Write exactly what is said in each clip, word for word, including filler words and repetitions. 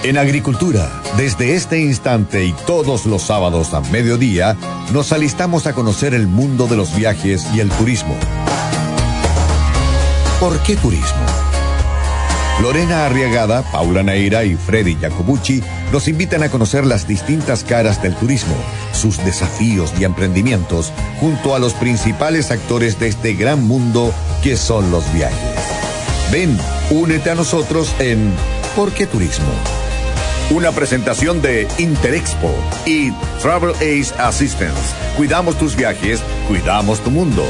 En Agricultura, desde este instante y todos los sábados a mediodía, nos alistamos a conocer el mundo de los viajes y el turismo. ¿Por qué turismo? Lorena Arriagada, Paula Neira y Freddy Jacobucci nos invitan a conocer las distintas caras del turismo, sus desafíos y emprendimientos, junto a los principales actores de este gran mundo que son los viajes. Ven, únete a nosotros en ¿Por qué turismo? Una presentación de Interexpo y Travel Ace Assistance. Cuidamos tus viajes, cuidamos tu mundo.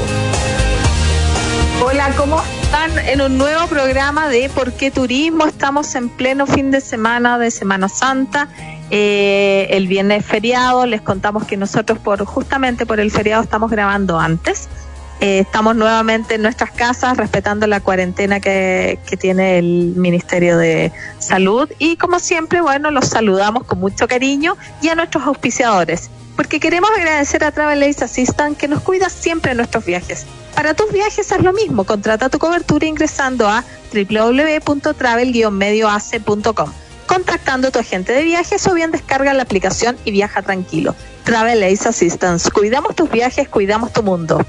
Hola, ¿cómo están? En un nuevo programa de ¿Por qué turismo? Estamos en pleno fin de semana de Semana Santa. Eh, el viernes es feriado. Les contamos que nosotros por justamente por el feriado estamos grabando antes. Eh, estamos nuevamente en nuestras casas respetando la cuarentena que, que tiene el Ministerio de Salud y como siempre, bueno, los saludamos con mucho cariño y a nuestros auspiciadores, porque queremos agradecer a Travel Ace Assistance que nos cuida siempre en nuestros viajes. Para tus viajes es lo mismo, contrata tu cobertura ingresando a doble u doble u doble u punto travel guion medio a c punto com, contactando a tu agente de viajes o bien descarga la aplicación y viaja tranquilo. Travel Ace Assistance, cuidamos tus viajes, cuidamos tu mundo.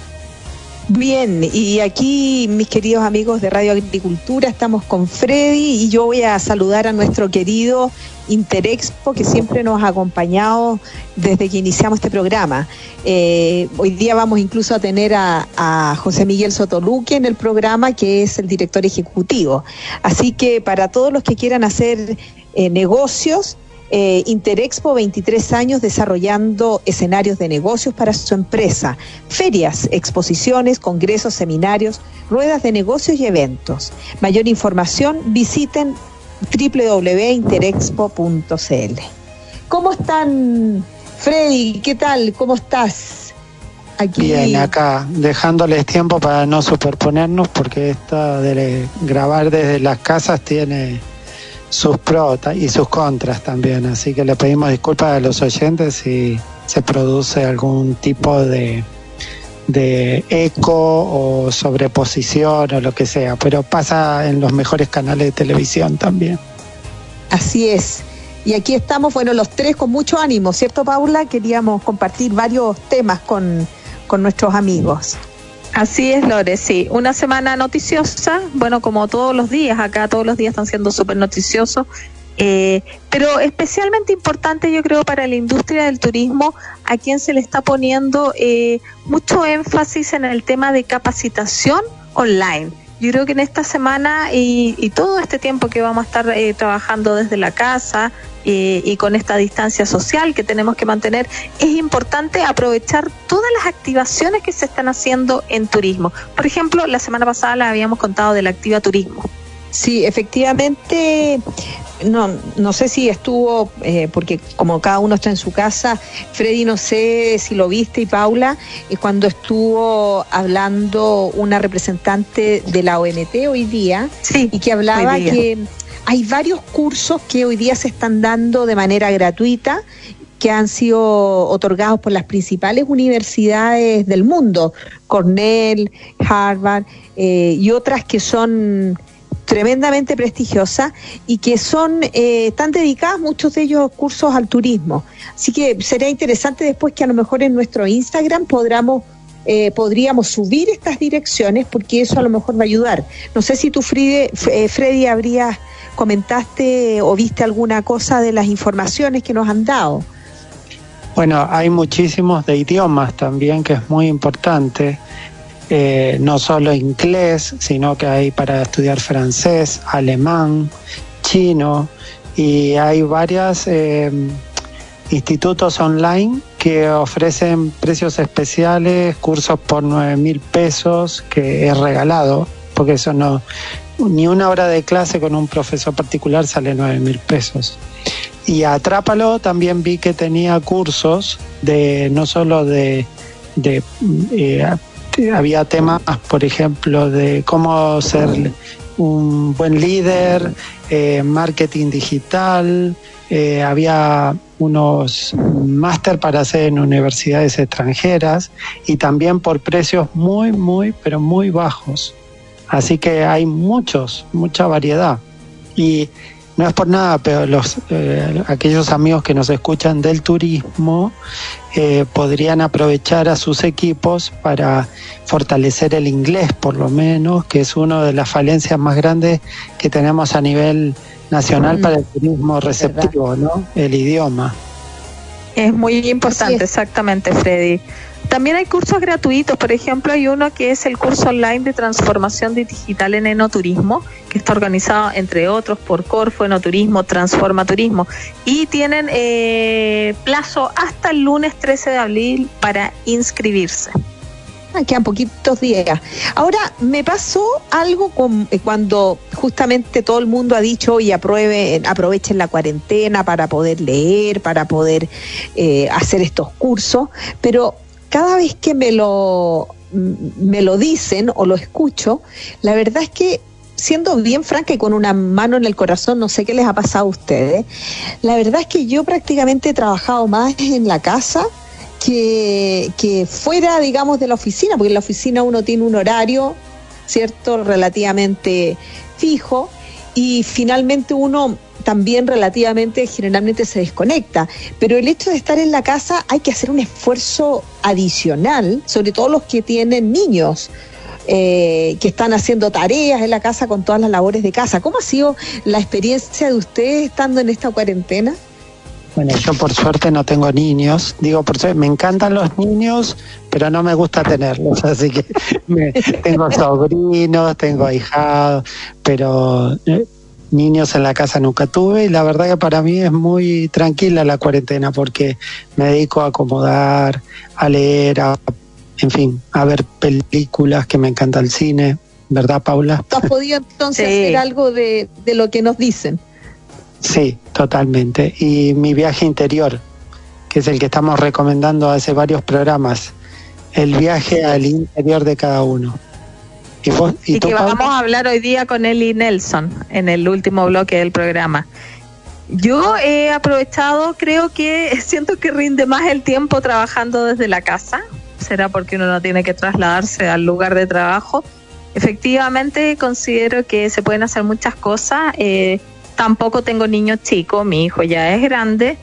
Bien, y aquí mis queridos amigos de Radio Agricultura, estamos con Freddy y yo voy a saludar a nuestro querido Interexpo que siempre nos ha acompañado desde que iniciamos este programa. Eh, hoy día vamos incluso a tener a, a José Miguel Sotoluque en el programa, que es el director ejecutivo. Así que para todos los que quieran hacer eh, negocios, Eh, Interexpo, veintitrés años desarrollando escenarios de negocios para su empresa, ferias, exposiciones, congresos, seminarios, ruedas de negocios y eventos. Mayor información, visiten doble u doble u doble u punto interexpo punto c l. ¿Cómo están, Freddy? ¿Qué tal? ¿Cómo estás? Aquí. Bien, acá, dejándoles tiempo para no superponernos, porque esta de grabar desde las casas tiene sus pros y sus contras también, así que le pedimos disculpas a los oyentes si se produce algún tipo de de eco o sobreposición o lo que sea, pero pasa en los mejores canales de televisión también. Así es, y aquí estamos, bueno, los tres con mucho ánimo, ¿cierto, Paula? Queríamos compartir varios temas con, con nuestros amigos. Así es, Lore, sí. Una semana noticiosa, bueno, como todos los días, acá todos los días están siendo súper noticiosos, eh, pero especialmente importante yo creo para la industria del turismo, a quien se le está poniendo eh, mucho énfasis en el tema de capacitación online. Yo creo que en esta semana y, y todo este tiempo que vamos a estar eh, trabajando desde la casa eh, y con esta distancia social que tenemos que mantener, es importante aprovechar todas las activaciones que se están haciendo en turismo. Por ejemplo, la semana pasada les habíamos contado de la Activa Turismo. Sí, efectivamente, no no sé si estuvo, eh, porque como cada uno está en su casa, Freddy, no sé si lo viste, y Paula, eh, cuando estuvo hablando una representante de la O M T hoy día, sí, y que hablaba que hay varios cursos que hoy día se están dando de manera gratuita, que han sido otorgados por las principales universidades del mundo, Cornell, Harvard, eh, y otras que son tremendamente prestigiosas y que son eh, tan dedicadas, muchos de ellos, cursos al turismo. Así que sería interesante después que a lo mejor en nuestro Instagram podamos, eh, podríamos subir estas direcciones, porque eso a lo mejor va a ayudar. No sé si tú, Freddy, eh, Freddy habrías, comentaste o viste alguna cosa de las informaciones que nos han dado. Bueno, hay muchísimos de idiomas también, que es muy importante. Eh, no solo inglés, sino que hay para estudiar francés, alemán, chino, y hay varios eh, institutos online que ofrecen precios especiales, cursos por nueve mil pesos, que es regalado, porque eso no, ni una hora de clase con un profesor particular sale nueve mil pesos. Y a Atrápalo también vi que tenía cursos de no solo de, de eh, había temas, por ejemplo, de cómo ser un buen líder, eh, marketing digital, eh, había unos máster para hacer en universidades extranjeras y también por precios muy, muy, pero muy bajos. Así que hay muchos, mucha variedad. Y no es por nada, pero los eh, aquellos amigos que nos escuchan del turismo eh, podrían aprovechar a sus equipos para fortalecer el inglés, por lo menos, que es una de las falencias más grandes que tenemos a nivel nacional mm. para el turismo receptivo, ¿no? El idioma. Es muy importante, sí. Exactamente, Freddy. También hay cursos gratuitos, por ejemplo, hay uno que es el curso online de transformación digital en enoturismo, que está organizado, entre otros, por Corfo, Enoturismo, Transforma Turismo, y tienen eh, plazo hasta el lunes trece de abril para inscribirse. Ah, quedan poquitos días. Ahora, me pasó algo con, eh, cuando justamente todo el mundo ha dicho, oye, aprueben, aprovechen la cuarentena para poder leer, para poder eh, hacer estos cursos, pero cada vez que me lo, me lo dicen o lo escucho, la verdad es que, siendo bien franca y con una mano en el corazón, no sé qué les ha pasado a ustedes, la verdad es que yo prácticamente he trabajado más en la casa que, que fuera, digamos, de la oficina, porque en la oficina uno tiene un horario, ¿cierto?, relativamente fijo, y finalmente uno también relativamente, generalmente se desconecta, pero el hecho de estar en la casa hay que hacer un esfuerzo adicional, sobre todo los que tienen niños, eh, que están haciendo tareas en la casa con todas las labores de casa. ¿Cómo ha sido la experiencia de ustedes estando en esta cuarentena? Bueno, yo por suerte no tengo niños, digo por suerte, me encantan los niños, pero no me gusta tenerlos, así que me, tengo sobrinos, tengo ahijados, pero Eh, niños en la casa nunca tuve, y la verdad que para mí es muy tranquila la cuarentena porque me dedico a acomodar, a leer, a, en fin, a ver películas, que me encanta el cine, ¿verdad, Paula? ¿Tú has podido entonces sí. hacer algo de, de lo que nos dicen? Sí, totalmente. Y mi viaje interior, que es el que estamos recomendando hace varios programas, el viaje al interior de cada uno. Y, vos, y, y que Paula? Vamos a hablar hoy día con Eli Nelson en el último bloque del programa. Yo he aprovechado, creo que siento que rinde más el tiempo trabajando desde la casa. Será porque uno no tiene que trasladarse al lugar de trabajo. Efectivamente considero que se pueden hacer muchas cosas. Eh, tampoco tengo niños chicos, mi hijo ya es grande,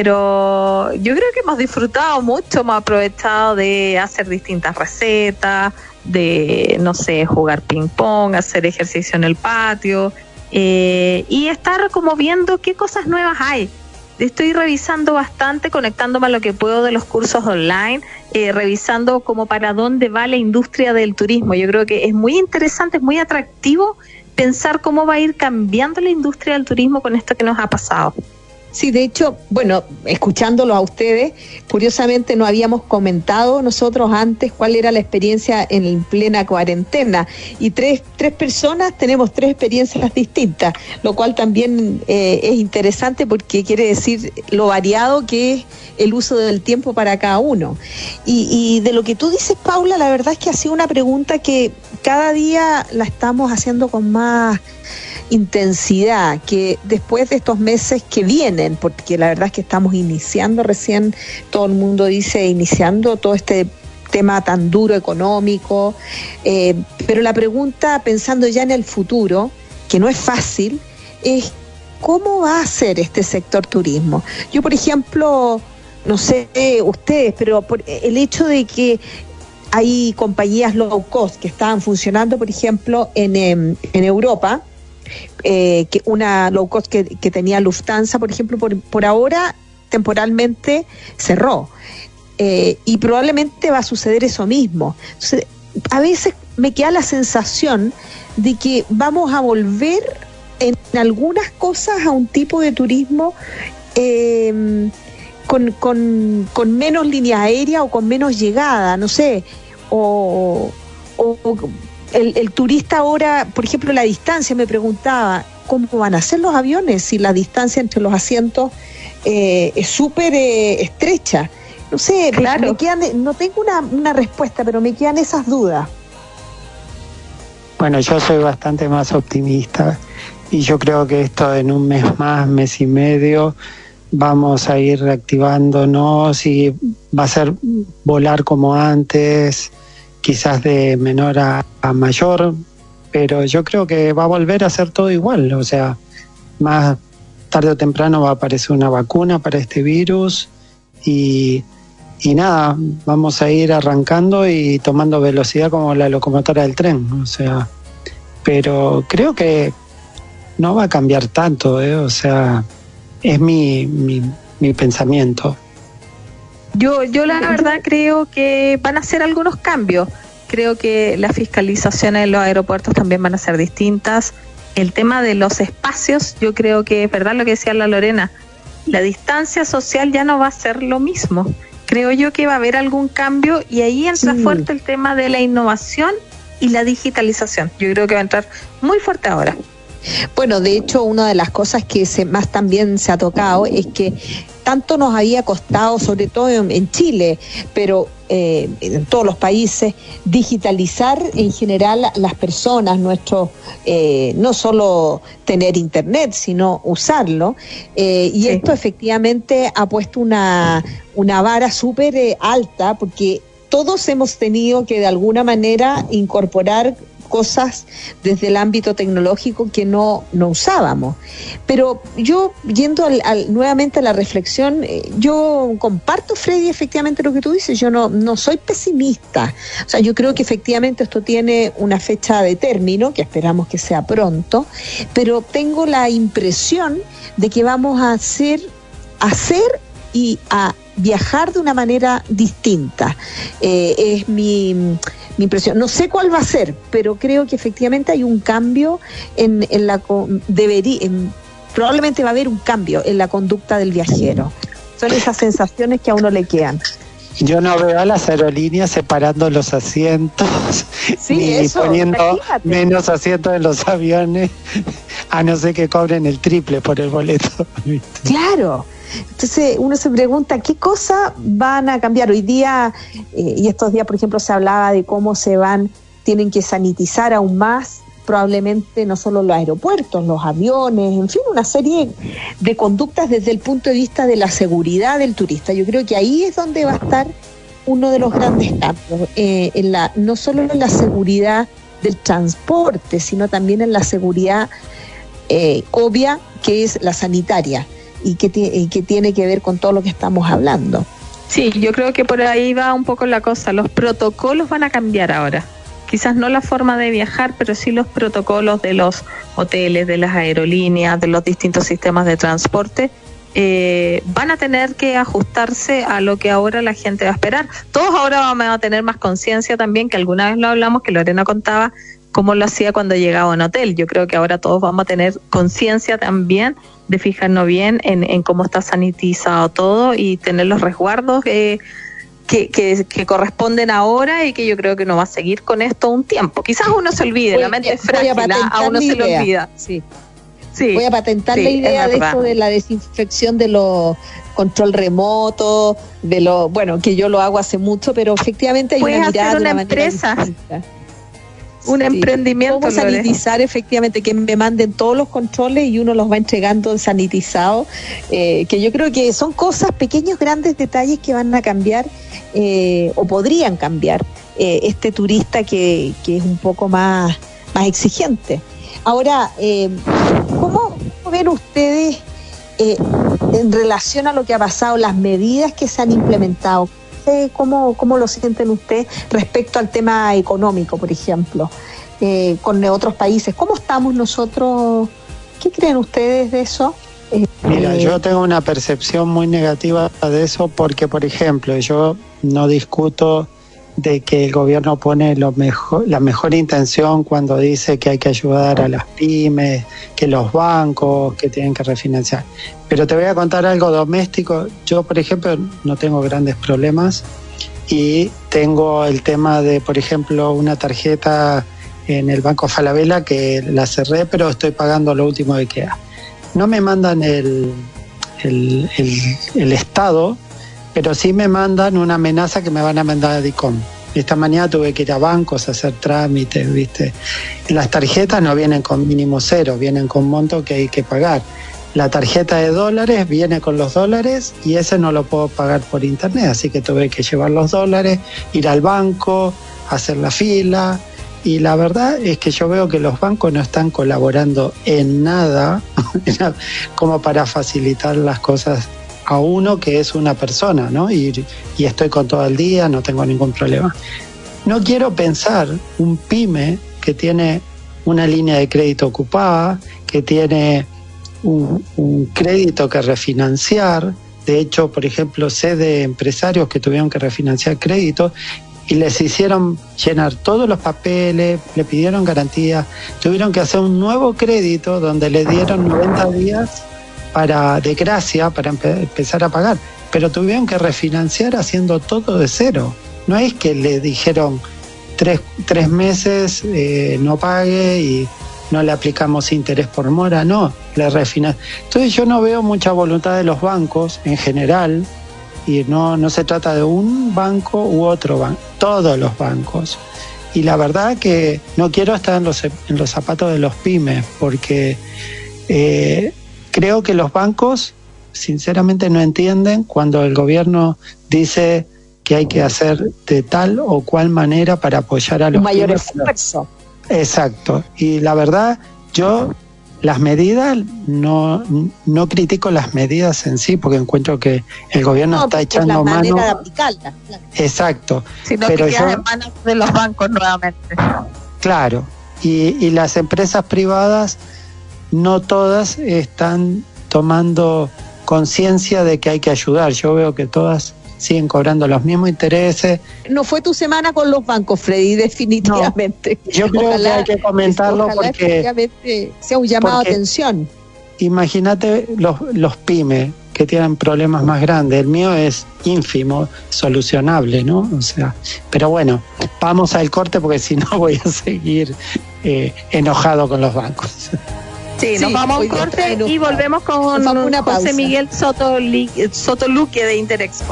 pero yo creo que hemos disfrutado mucho, hemos aprovechado de hacer distintas recetas, de, no sé, jugar ping pong, hacer ejercicio en el patio, eh, y estar como viendo qué cosas nuevas hay. Estoy revisando bastante, conectándome a lo que puedo de los cursos online, eh, revisando como para dónde va la industria del turismo. Yo creo que es muy interesante, es muy atractivo pensar cómo va a ir cambiando la industria del turismo con esto que nos ha pasado. Sí, de hecho, bueno, escuchándolo a ustedes, curiosamente no habíamos comentado nosotros antes cuál era la experiencia en plena cuarentena, y tres, tres personas tenemos tres experiencias distintas, lo cual también eh, es interesante porque quiere decir lo variado que es el uso del tiempo para cada uno. Y, y de lo que tú dices, Paula, la verdad es que ha sido una pregunta que cada día la estamos haciendo con más intensidad, que después de estos meses que vienen, porque la verdad es que estamos iniciando recién, todo el mundo dice iniciando todo este tema tan duro económico, eh, pero la pregunta, pensando ya en el futuro, que no es fácil, es ¿cómo va a ser este sector turismo? Yo, por ejemplo, no sé ustedes, pero por el hecho de que hay compañías low cost que estaban funcionando, por ejemplo, en, en, en Europa, Eh, que una low cost que, que tenía Lufthansa, por ejemplo, por, por ahora temporalmente cerró, eh, y probablemente va a suceder eso mismo. Entonces, a veces me queda la sensación de que vamos a volver en algunas cosas a un tipo de turismo eh, con, con, con menos línea aérea o con menos llegada, no sé, o, o El, el turista ahora, por ejemplo, la distancia, me preguntaba, ¿cómo van a ser los aviones si la distancia entre los asientos eh, es súper eh, estrecha? No sé, claro. me quedan, no tengo una, una respuesta, pero me quedan esas dudas. Bueno, yo soy bastante más optimista y yo creo que esto en un mes más, mes y medio, vamos a ir reactivándonos y va a ser volar como antes, quizás de menor a, a mayor, pero yo creo que va a volver a ser todo igual, o sea, más tarde o temprano va a aparecer una vacuna para este virus y, y nada, vamos a ir arrancando y tomando velocidad como la locomotora del tren, o sea, pero creo que no va a cambiar tanto, ¿eh? O sea, es mi, mi, mi pensamiento. Yo, yo la verdad creo que van a hacer algunos cambios. Creo que las fiscalizaciones en los aeropuertos también van a ser distintas. El tema de los espacios, yo creo que es verdad lo que decía la Lorena, la distancia social ya no va a ser lo mismo. Creo yo que va a haber algún cambio y ahí entra sí. fuerte el tema de la innovación y la digitalización. Yo creo que va a entrar muy fuerte ahora. Bueno, de hecho, una de las cosas que se, más también se ha tocado es que tanto nos había costado, sobre todo en, en Chile, pero eh, en todos los países, digitalizar en general las personas, nuestros, eh, no solo tener internet, sino usarlo, eh, y sí. esto efectivamente ha puesto una, una vara súper eh, alta, porque todos hemos tenido que de alguna manera incorporar cosas desde el ámbito tecnológico que no, no usábamos. Pero yo, yendo al, al, nuevamente a la reflexión, eh, yo comparto, Freddy, efectivamente lo que tú dices, yo no, no soy pesimista. O sea, yo creo que efectivamente esto tiene una fecha de término, que esperamos que sea pronto, pero tengo la impresión de que vamos a hacer, hacer y a viajar de una manera distinta. Eh, es mi... mi impresión. No sé cuál va a ser, pero creo que efectivamente hay un cambio en, en la debería, en, probablemente va a haber un cambio en la conducta del viajero. Son esas sensaciones que a uno le quedan. Yo no veo a las aerolíneas separando los asientos, sí, ni eso, poniendo imagínate. Menos asientos en los aviones, a no ser que cobren el triple por el boleto. Claro. Entonces uno se pregunta qué cosas van a cambiar hoy día, eh, y estos días por ejemplo se hablaba de cómo se van, tienen que sanitizar aún más, probablemente no solo los aeropuertos, los aviones, en fin, una serie de conductas desde el punto de vista de la seguridad del turista. Yo creo que ahí es donde va a estar uno de los grandes cambios, eh, en la, no solo en la seguridad del transporte, sino también en la seguridad eh, obvia, que es la sanitaria. Y que, t- y que tiene que ver con todo lo que estamos hablando. Sí, yo creo que por ahí va un poco la cosa. Los protocolos van a cambiar ahora. Quizás no la forma de viajar, pero sí los protocolos de los hoteles, de las aerolíneas, de los distintos sistemas de transporte, eh, van a tener que ajustarse a lo que ahora la gente va a esperar. Todos ahora vamos a tener más conciencia también, que alguna vez lo hablamos, que Lorena contaba cómo lo hacía cuando llegaba a un hotel. Yo creo que ahora todos vamos a tener conciencia también de fijarnos bien en, en cómo está sanitizado todo y tener los resguardos eh, que, que, que corresponden ahora, y que yo creo que no va a seguir con esto un tiempo. Quizás uno se olvide, voy, la mente es frágil, a, a uno se le olvida. Sí. Sí, voy a patentar sí, la idea de eso de la desinfección, de los control remoto, de lo bueno, que yo lo hago hace mucho, pero efectivamente hay una mirada hacer una, una empresa. Un sí, emprendimiento. ¿Cómo sanitizar efectivamente? Que me manden todos los controles y uno los va entregando sanitizados, eh, que yo creo que son cosas, pequeños, grandes detalles que van a cambiar eh, o podrían cambiar eh, este turista que, que es un poco más, más exigente. Ahora, eh, ¿cómo ven ustedes eh, en relación a lo que ha pasado, las medidas que se han implementado? ¿Cómo, cómo lo sienten ustedes respecto al tema económico, por ejemplo, eh, con otros países? ¿Cómo estamos nosotros? ¿Qué creen ustedes de eso? Eh, Mira, eh, yo tengo una percepción muy negativa de eso porque, por ejemplo, yo no discuto de que el gobierno pone lo mejor, la mejor intención cuando dice que hay que ayudar a las pymes, que los bancos, que tienen que refinanciar. Pero te voy a contar algo doméstico. Yo, por ejemplo, no tengo grandes problemas y tengo el tema de, por ejemplo, una tarjeta en el Banco Falabella que la cerré, pero estoy pagando lo último que queda. No me mandan el, el, el, el estado, pero sí me mandan una amenaza que me van a mandar a DICOM. Esta mañana tuve que ir a bancos a hacer trámites, ¿viste? Las tarjetas no vienen con mínimo cero, vienen con monto que hay que pagar. La tarjeta de dólares viene con los dólares y ese no lo puedo pagar por internet, así que tuve que llevar los dólares, ir al banco, hacer la fila, y la verdad es que yo veo que los bancos no están colaborando en nada como para facilitar las cosas a uno que es una persona, ¿no? Y, y estoy con todo el día, no tengo ningún problema. No quiero pensar un pyme que tiene una línea de crédito ocupada, que tiene un, un crédito que refinanciar. De hecho, por ejemplo, sé de empresarios que tuvieron que refinanciar créditos y les hicieron llenar todos los papeles, le pidieron garantía, tuvieron que hacer un nuevo crédito donde le dieron noventa días para, de gracia para empe- empezar a pagar, pero tuvieron que refinanciar haciendo todo de cero. No es que le dijeron tres, tres meses eh, no pague y no le aplicamos interés por mora, no, le refinancian. Entonces yo no veo mucha voluntad de los bancos en general, y no, no se trata de un banco u otro banco, todos los bancos. Y la verdad que no quiero estar en los, en los zapatos de los pymes, porque eh, creo que los bancos sinceramente no entienden cuando el gobierno dice que hay que hacer de tal o cual manera para apoyar a los un mayor pymes. esfuerzo. Exacto. Y la verdad, yo las medidas, no, no critico las medidas en sí, porque encuentro que el gobierno no, está echando la mano. manera de aplicarla. Claro. Exacto. Sino pero que queda yo, en manos de los bancos nuevamente. Claro. Y, y las empresas privadas, no todas están tomando conciencia de que hay que ayudar. Yo veo que todas siguen cobrando los mismos intereses. No fue tu semana con los bancos, Freddy, definitivamente. No, yo creo ojalá, que hay que comentarlo ojalá porque efectivamente sea un llamado de atención. Imagínate los, los pymes que tienen problemas más grandes. El mío es ínfimo, solucionable, ¿no? O sea, pero bueno, vamos al corte porque si no voy a seguir eh, enojado con los bancos. Sí, nos sí, vamos a un corte y volvemos con José pausa. Miguel Soto, Sotoluque de Interexpo.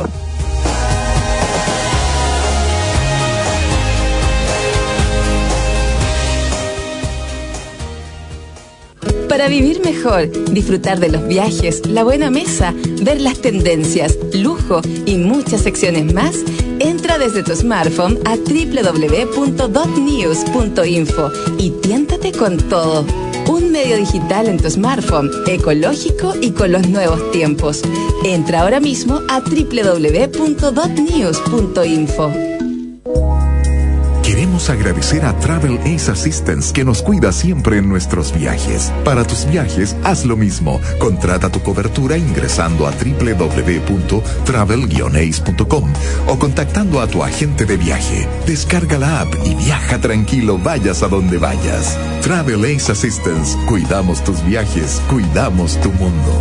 Para vivir mejor, disfrutar de los viajes, la buena mesa, ver las tendencias, lujo y muchas secciones más, entra desde tu smartphone a doble u doble u doble u punto dot news punto info y tiéntate con todo. Un medio digital en tu smartphone, ecológico y con los nuevos tiempos. Entra ahora mismo a doble u doble u doble u punto dot news punto info. Queremos agradecer a Travel Ace Assistance que nos cuida siempre en nuestros viajes. Para tus viajes, haz lo mismo. Contrata tu cobertura ingresando a doble u doble u doble u punto travel ace punto com o contactando a tu agente de viaje. Descarga la app y viaja tranquilo, vayas a donde vayas. Travel Ace Assistance. Cuidamos tus viajes, cuidamos tu mundo.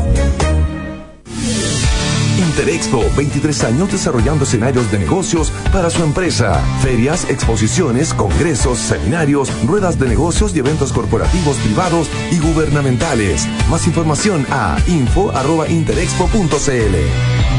Interexpo, veintitrés años desarrollando escenarios de negocios para su empresa. Ferias, exposiciones, congresos, seminarios, ruedas de negocios y eventos corporativos, privados y gubernamentales. Más información a info arroba interexpo punto c l.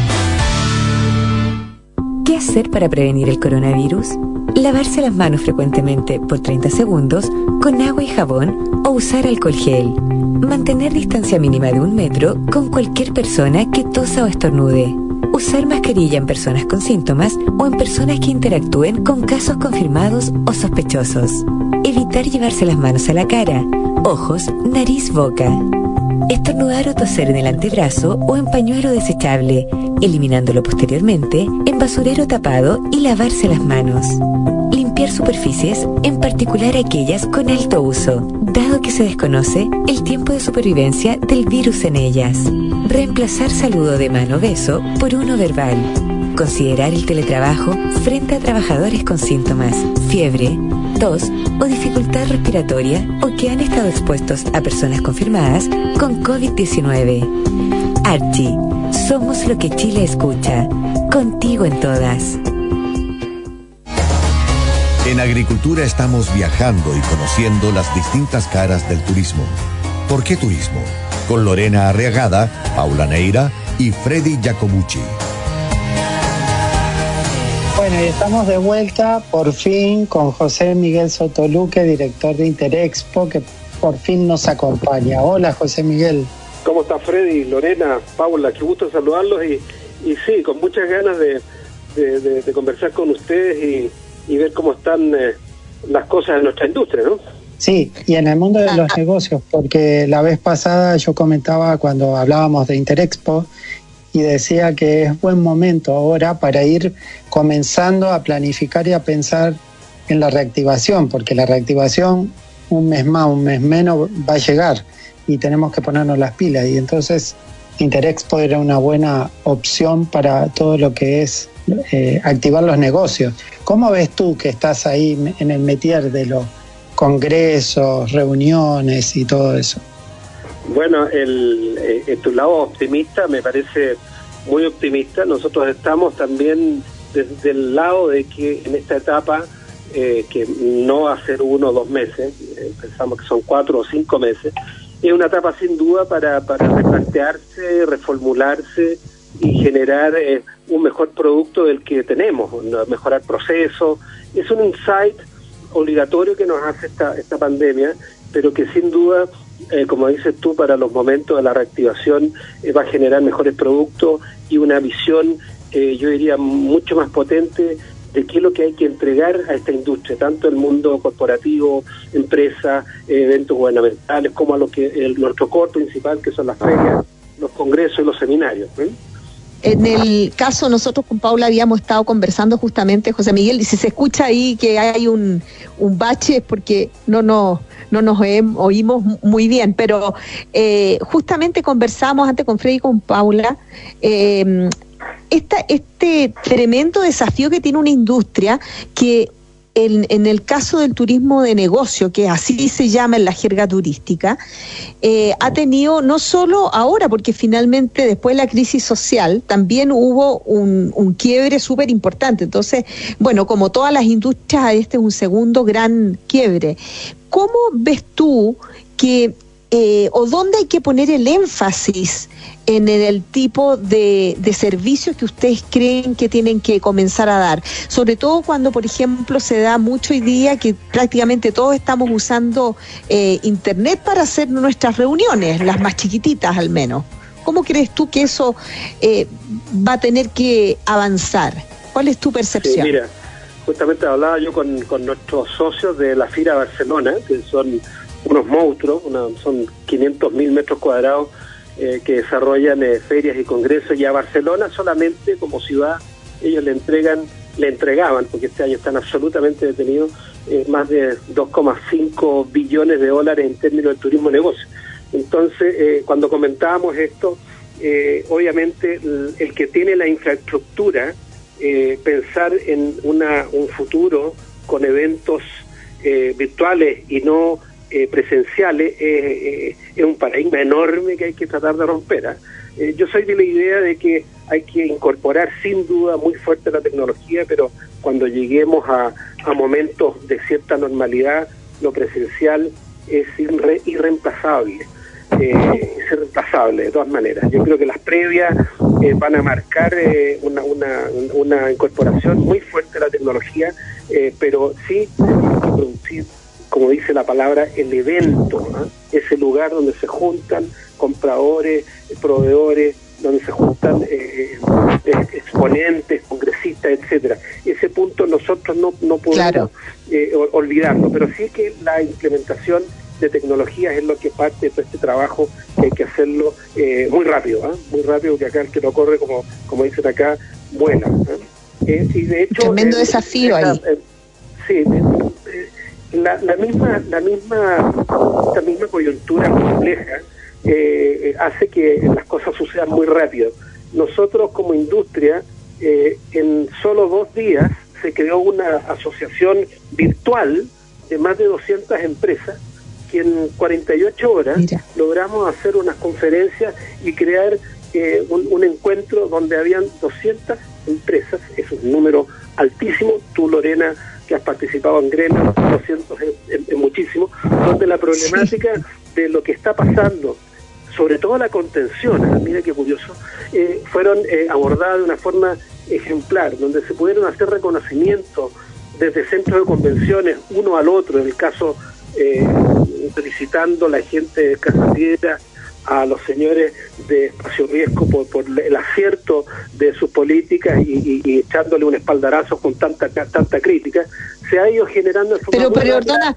¿Qué hacer para prevenir el coronavirus? Lavarse las manos frecuentemente por treinta segundos con agua y jabón o usar alcohol gel. Mantener distancia mínima de un metro con cualquier persona que tosa o estornude. Usar mascarilla en personas con síntomas o en personas que interactúen con casos confirmados o sospechosos. Evitar llevarse las manos a la cara, ojos, nariz, boca. Estornudar o toser en el antebrazo o en pañuelo desechable, eliminándolo posteriormente en basurero tapado y lavarse las manos. Limpiar superficies, en particular aquellas con alto uso, dado que se desconoce el tiempo de supervivencia del virus en ellas. Reemplazar saludo de mano beso por uno verbal. Considerar el teletrabajo frente a trabajadores con síntomas, fiebre, tos o dificultad respiratoria o que han estado expuestos a personas confirmadas con COVID diecinueve. Archie, somos lo que Chile escucha. Contigo en todas. En Agricultura estamos viajando y conociendo las distintas caras del turismo. ¿Por qué turismo? Con Lorena Arriagada, Paula Neira y Freddy Jacobucci. Bueno, y estamos de vuelta por fin con José Miguel Sotoluque, director de Interexpo, que por fin nos acompaña. Hola, José Miguel. ¿Cómo está Freddy, Lorena, Paula? Qué gusto saludarlos y, y sí, con muchas ganas de, de, de, de conversar con ustedes y, y ver cómo están eh, las cosas en nuestra industria, ¿no? Sí, y en el mundo de los negocios, porque la vez pasada yo comentaba cuando hablábamos de Interexpo y decía que es buen momento ahora para ir comenzando a planificar y a pensar en la reactivación, porque la reactivación un mes más, un mes menos va a llegar y tenemos que ponernos las pilas, y entonces Interexpo era una buena opción para todo lo que es eh, activar los negocios. ¿Cómo ves tú que estás ahí en el métier de los congresos, reuniones y todo eso? Bueno, el, eh, tu lado optimista me parece muy optimista. Nosotros estamos también desde el lado de que en esta etapa, eh, que no va a ser uno o dos meses, eh, pensamos que son cuatro o cinco meses, es una etapa sin duda para, para replantearse, reformularse y generar eh, un mejor producto del que tenemos, mejorar procesos. Es un insight obligatorio que nos hace esta, esta pandemia, pero que sin duda, eh, como dices tú, para los momentos de la reactivación eh, va a generar mejores productos y una visión, eh, yo diría, mucho más potente de qué es lo que hay que entregar a esta industria, tanto el mundo corporativo, empresas, eh, eventos gubernamentales, como a lo que el, nuestro core principal, que son las ferias, los congresos y los seminarios, ¿eh? En el caso, nosotros con Paula habíamos estado conversando justamente, José Miguel, y si se escucha ahí que hay un, un bache es porque no, no, no nos oímos muy bien, pero eh, justamente conversamos antes con Freddy y con Paula, eh, esta, este tremendo desafío que tiene una industria que en, en el caso del turismo de negocio, que así se llama en la jerga turística, eh, ha tenido no solo ahora, porque finalmente después de la crisis social también hubo un, un quiebre súper importante. Entonces, bueno, como todas las industrias, este es un segundo gran quiebre. ¿Cómo ves tú que, eh, o dónde hay que poner el énfasis en el tipo de, de servicios que ustedes creen que tienen que comenzar a dar? Sobre todo cuando, por ejemplo, se da mucho hoy día que prácticamente todos estamos usando eh, Internet para hacer nuestras reuniones, las más chiquititas al menos. ¿Cómo crees tú que eso eh, va a tener que avanzar? ¿Cuál es tu percepción? Sí, mira, justamente hablaba yo con, con nuestros socios de la FIRA Barcelona, que son unos monstruos, una, son quinientos mil metros cuadrados, Eh, que desarrollan eh, ferias y congresos, y a Barcelona solamente como ciudad ellos le entregan, le entregaban, porque este año están absolutamente detenidos, eh, más de dos coma cinco billones de dólares en términos de turismo negocio. Entonces, eh, cuando comentábamos esto, eh, obviamente el, el que tiene la infraestructura, eh, pensar en una un futuro con eventos eh, virtuales y no Eh, presenciales, eh, eh, es un paradigma enorme que hay que tratar de romper, ¿eh? Eh, yo soy de la idea de que hay que incorporar sin duda muy fuerte la tecnología, pero cuando lleguemos a, a momentos de cierta normalidad, lo presencial es irre, irreemplazable, eh, es irreemplazable de todas maneras. Yo creo que las previas eh, van a marcar eh, una, una, una incorporación muy fuerte de la tecnología, eh, pero sí tenemos que producir, como dice la palabra, el evento, ¿no? Ese lugar donde se juntan compradores, proveedores, donde se juntan eh, exponentes, congresistas, etcétera. Ese punto nosotros no, no podemos claro. eh, olvidarlo, pero sí que la implementación de tecnologías es lo que parte de todo este trabajo, que hay que hacerlo eh, muy rápido, ¿eh? muy rápido, que acá el que no corre, como, como dicen acá, vuela. ¿eh? Eh, y de hecho, tremendo eh, desafío esta, ahí. Eh, sí, eh, La, la misma la misma esta misma coyuntura compleja eh, hace que las cosas sucedan muy rápido. Nosotros como industria, eh, en solo dos días se creó una asociación virtual de más de doscientas empresas, que en cuarenta y ocho horas Mira. logramos hacer unas conferencias y crear eh, un, un encuentro donde habían doscientas empresas. Es un número altísimo. Tú, Lorena, que has participado en gremios, doscientos es, es, es muchísimo, donde la problemática sí. de lo que está pasando, sobre todo la contención, ¿eh? mira qué curioso, eh, fueron eh, abordadas de una forma ejemplar, donde se pudieron hacer reconocimientos desde centros de convenciones uno al otro, en el caso eh, felicitando a la gente de Casa Piedra, a los señores de Espacio Riesgo por, por el acierto de sus políticas y, y, y echándole un espaldarazo con tanta tanta crítica, se ha ido generando... Pero, pero Ordona,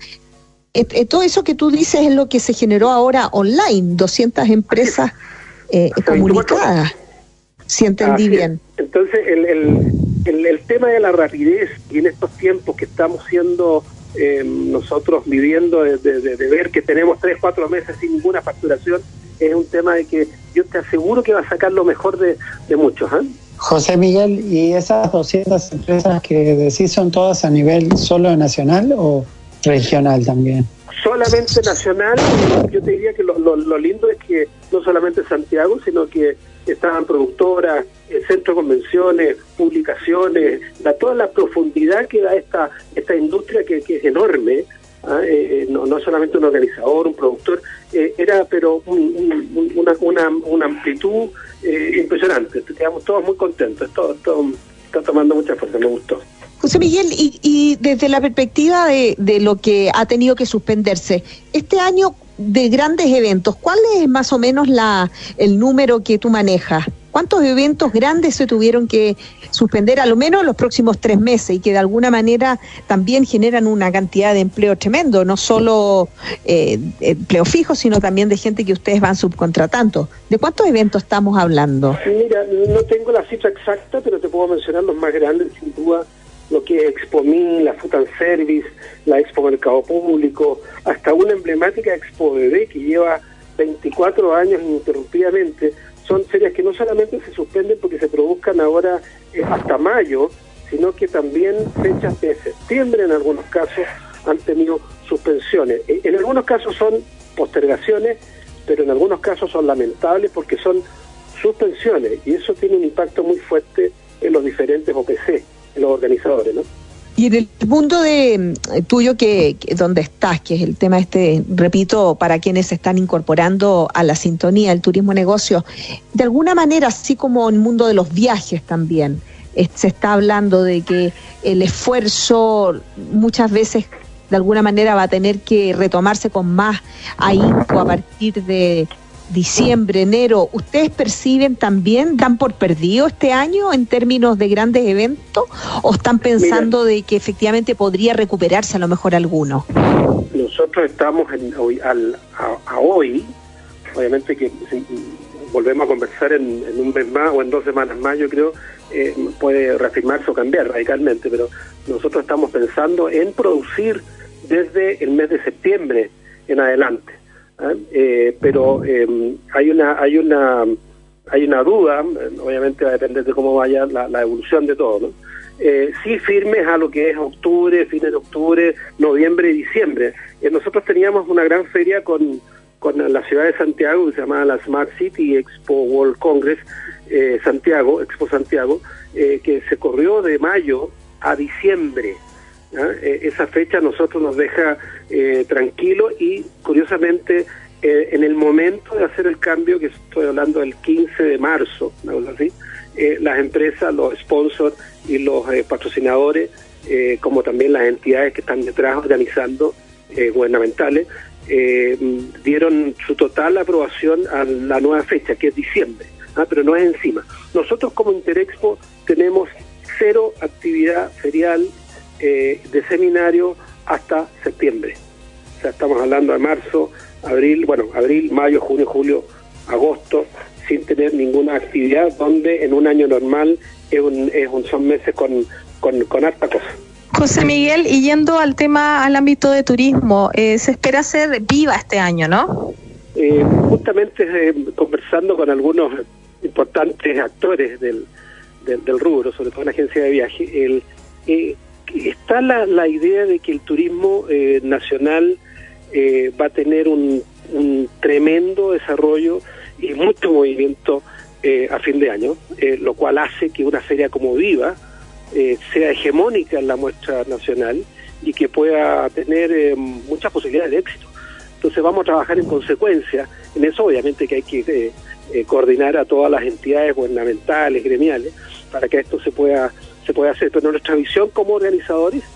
eh, todo eso que tú dices es lo que se generó ahora online, doscientas empresas eh, comunicadas, si entendí Así bien. Es. Entonces, el, el, el, el tema de la rapidez, y en estos tiempos que estamos siendo... Eh, nosotros viviendo de, de, de ver que tenemos tres, cuatro meses sin ninguna facturación, es un tema de que yo te aseguro que va a sacar lo mejor de, de muchos. ¿eh? José Miguel, ¿y esas doscientas empresas que decís son todas a nivel solo nacional o regional también? Solamente nacional. Yo te diría que lo, lo, lo lindo es que no solamente Santiago, sino que estaban productoras, el centro de convenciones, publicaciones, la, toda la profundidad que da esta esta industria que, que es enorme, ¿ah? eh, no, no solamente un organizador, un productor, eh, era pero un, un, una, una, una amplitud eh, impresionante. Quedamos todos muy contentos, esto, esto está tomando mucha fuerza, me gustó. José Miguel, y, y desde la perspectiva de, de lo que ha tenido que suspenderse, este año de grandes eventos, ¿cuál es más o menos la el número que tú manejas? ¿Cuántos eventos grandes se tuvieron que suspender, a lo menos los próximos tres meses, y que de alguna manera también generan una cantidad de empleo tremendo, no solo eh, empleo fijo, sino también de gente que ustedes van subcontratando? ¿De cuántos eventos estamos hablando? Mira, no tengo la cifra exacta, pero te puedo mencionar los más grandes, sin duda, lo que es ExpoMin, la Food and Service, la Expo Mercado Público, hasta una emblemática Expo Bebé que lleva veinticuatro años ininterrumpidamente. Son ferias que no solamente se suspenden porque se produzcan ahora eh, hasta mayo, sino que también fechas de septiembre en algunos casos han tenido suspensiones. Eh, en algunos casos son postergaciones, pero en algunos casos son lamentables porque son suspensiones, y eso tiene un impacto muy fuerte en los diferentes O P C, en los organizadores, ¿no? Y en el mundo de tuyo, que, que donde estás, que es el tema este, repito, para quienes se están incorporando a la sintonía del turismo negocio, de alguna manera, así como en el mundo de los viajes también, eh, se está hablando de que el esfuerzo muchas veces de alguna manera va a tener que retomarse con más ahínco a partir de diciembre, enero. ¿Ustedes perciben también, dan por perdido este año en términos de grandes eventos, o están pensando Mira, de que efectivamente podría recuperarse a lo mejor alguno? Nosotros estamos en, hoy, al, a, a hoy, obviamente que si volvemos a conversar en, en un mes más o en dos semanas más, yo creo, eh, puede reafirmarse o cambiar radicalmente, pero nosotros estamos pensando en producir desde el mes de septiembre en adelante. ¿Eh? Eh, pero eh, hay una hay una hay una duda, obviamente va a depender de cómo vaya la, la evolución de todo, ¿no? Eh, sí firmes a lo que es octubre, fines de octubre, noviembre y diciembre. Eh, nosotros teníamos una gran feria con, con la ciudad de Santiago que se llamaba la Smart City Expo World Congress eh, Santiago, Expo Santiago, eh, que se corrió de mayo a diciembre. ¿Eh? Esa fecha a nosotros nos deja eh, tranquilos, y curiosamente eh, en el momento de hacer el cambio, que estoy hablando del quince de marzo, una cosa así, eh, las empresas, los sponsors y los eh, patrocinadores, eh, como también las entidades que están detrás organizando, eh, gubernamentales, eh, dieron su total aprobación a la nueva fecha, que es diciembre, ¿ah? Pero no es encima. Nosotros como Interexpo tenemos cero actividad ferial Eh, de seminario hasta septiembre. O sea, estamos hablando de marzo, abril, bueno, abril, mayo, junio, julio, agosto, sin tener ninguna actividad, donde en un año normal es un, es un, son meses con, con, con harta cosa. José Miguel, y yendo al tema, al ámbito de turismo, eh, se espera ser viva este año, ¿no? Eh, justamente eh, conversando con algunos importantes actores del, del, del rubro, sobre todo en la agencia de viaje, el eh, está la, la idea de que el turismo eh, nacional eh, va a tener un, un tremendo desarrollo y mucho movimiento eh, a fin de año, eh, lo cual hace que una feria como Viva eh, sea hegemónica en la muestra nacional y que pueda tener eh, muchas posibilidades de éxito. Entonces vamos a trabajar en consecuencia. En eso obviamente que hay que eh, eh, coordinar a todas las entidades gubernamentales, gremiales, para que esto se pueda se puede hacer, pero nuestra visión como organizadores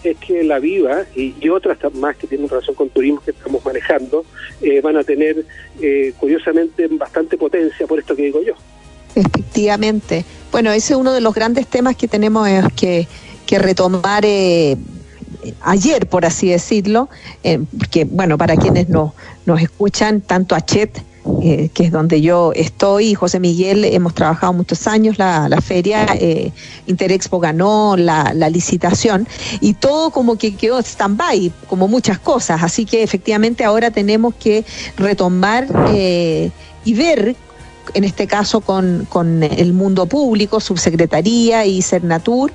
es que la Viva y, y otras más que tienen relación con turismo que estamos manejando eh, van a tener, eh, curiosamente, bastante potencia por esto que digo yo. Efectivamente. Bueno, ese es uno de los grandes temas que tenemos eh, que, que retomar eh, ayer, por así decirlo, eh, porque, bueno, para quienes nos, nos escuchan, tanto a Chet, Eh, que es donde yo estoy, y José Miguel, hemos trabajado muchos años la, la feria, eh, Interexpo ganó la, la licitación y todo como que quedó stand-by, como muchas cosas, así que efectivamente ahora tenemos que retomar eh, y ver, en este caso con, con el mundo público, Subsecretaría y Cernatur,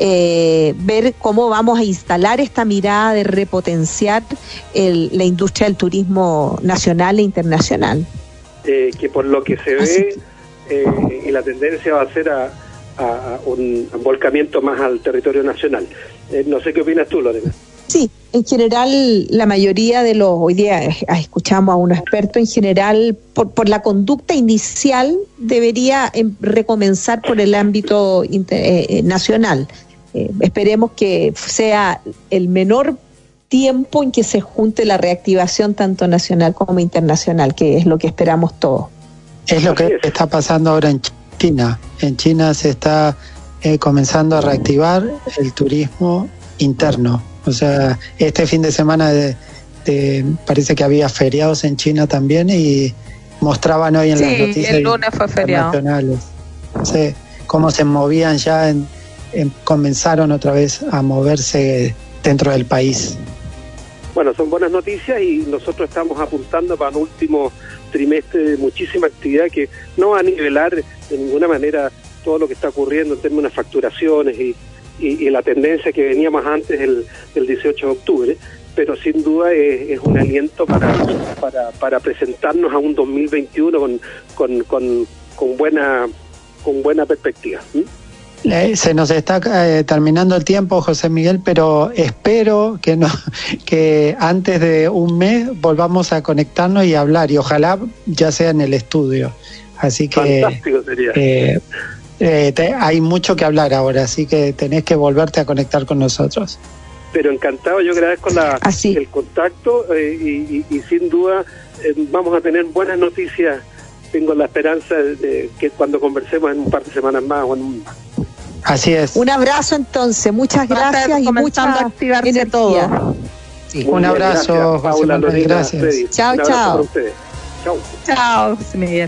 eh, ver cómo vamos a instalar esta mirada de repotenciar el, la industria del turismo nacional e internacional. Eh, que por lo que se ve, eh, y la tendencia va a ser a, a, a un volcamiento más al territorio nacional. Eh, no sé qué opinas tú, Lorena. Sí, en general la mayoría de los, hoy día escuchamos a un experto, en general por, por la conducta inicial debería eh, recomenzar por el ámbito inter, eh, nacional. Eh, esperemos que sea el menor tiempo en que se junte la reactivación tanto nacional como internacional, que es lo que esperamos todos. Es lo que está pasando ahora en China. En China se está eh, comenzando a reactivar el turismo interno. O sea, este fin de semana de, de, parece que había feriados en China también y mostraban hoy en sí, las noticias el lunes fue feriado. Internacionales. Sí, cómo se movían ya, en, en, comenzaron otra vez a moverse dentro del país. Bueno, son buenas noticias y nosotros estamos apuntando para un último trimestre de muchísima actividad que no va a nivelar de ninguna manera todo lo que está ocurriendo en términos de facturaciones y, y, y la tendencia que veníamos antes del, del dieciocho de octubre, pero sin duda es, es un aliento para, para, para presentarnos a un dos mil veintiuno con, con, con, con, buena, con buena perspectiva. ¿Mm? Se nos está eh, terminando el tiempo, José Miguel, pero espero que no, que antes de un mes volvamos a conectarnos y hablar, y ojalá ya sea en el estudio. Así que fantástico sería. Eh, eh, te, hay mucho que hablar ahora, así que tenés que volverte a conectar con nosotros. Pero encantado, yo agradezco la, el contacto eh, y, y, y sin duda eh, vamos a tener buenas noticias. Tengo la esperanza de, de que cuando conversemos en un par de semanas más o en un más. Así es. Un abrazo entonces, muchas gracias y mucha activarse todo. Sí. Un Muy abrazo, bien, gracias, José Paula, Manuel, Lorena, gracias. Freddy. Chao, Un abrazo chao. para ustedes. Chao. Chao, José Miguel.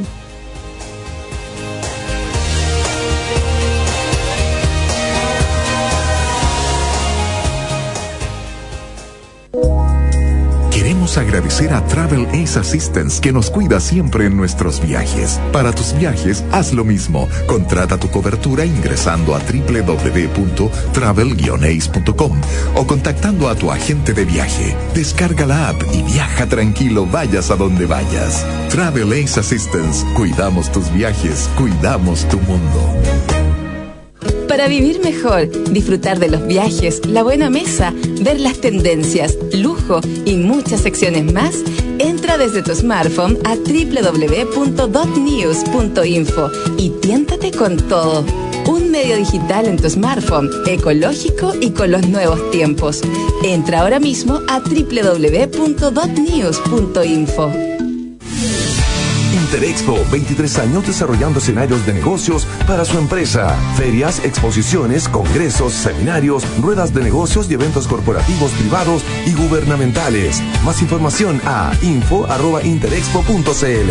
Queremos agradecer a Travel Ace Assistance que nos cuida siempre en nuestros viajes. Para tus viajes, haz lo mismo. Contrata tu cobertura ingresando a doble u doble u doble u punto travel guion ace punto com o contactando a tu agente de viaje. Descarga la app y viaja tranquilo, vayas a donde vayas. Travel Ace Assistance. Cuidamos tus viajes, cuidamos tu mundo. Para vivir mejor, disfrutar de los viajes, la buena mesa, ver las tendencias, lujo y muchas secciones más, entra desde tu smartphone a doble u doble u doble u punto dot news punto info y tiéntate con todo. Un medio digital en tu smartphone, ecológico y con los nuevos tiempos. Entra ahora mismo a doble u doble u doble u punto dot news punto info. Interexpo, veintitrés años desarrollando escenarios de negocios para su empresa. Ferias, exposiciones, congresos, seminarios, ruedas de negocios y eventos corporativos, privados y gubernamentales. Más información a info arroba interexpo punto cl.